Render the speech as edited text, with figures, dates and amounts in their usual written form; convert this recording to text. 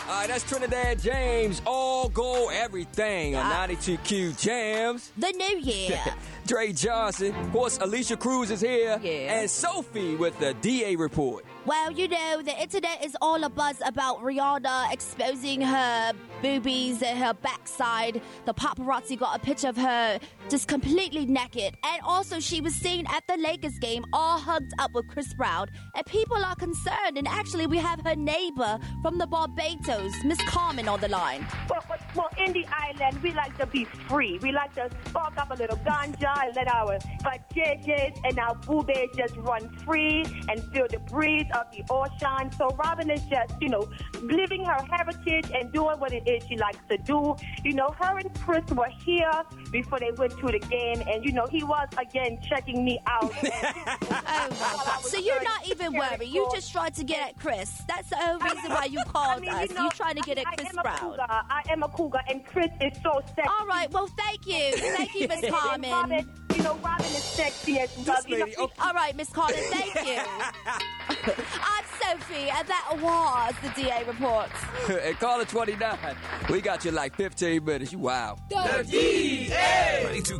All right, that's Trinidad James. All Gold Everything on 92Q Jams. The new year. Dre Johnson. Of course, Alicia Cruz is here. Yeah. And Sophie with the DA report. Well, you know, the internet is all abuzz about Rihanna exposing her boobies and her backside. The paparazzi got a picture of her just completely naked. And also, she was seen at the Lakers game all hugged up with Chris Brown. And people are concerned. And actually, we have her neighbor from the Barbados, Miss Carmen, on the line. Well, in the island, we like to be free. We like to spark up a little ganja and let our vajayjays and our boobies just run free and feel the breeze of the ocean. So Robin is just, living her heritage and doing what it is she likes to do. Her and Chris were here before they went to the game, and, he was, again, checking me out. Oh, my God. So you're not even worried. You just tried to get at Chris. That's the only reason why you called us. You're trying to get at Chris Brown. I am a cougar, and Chris is so sexy. All right, well, thank you. Thank you, Miss Carmen. Robin is sexy as well. All right, Miss Carmen, thank you. I'm Sophie, and that was the DA report. And caller 29. We got you in like 15 minutes. You wow. The DA!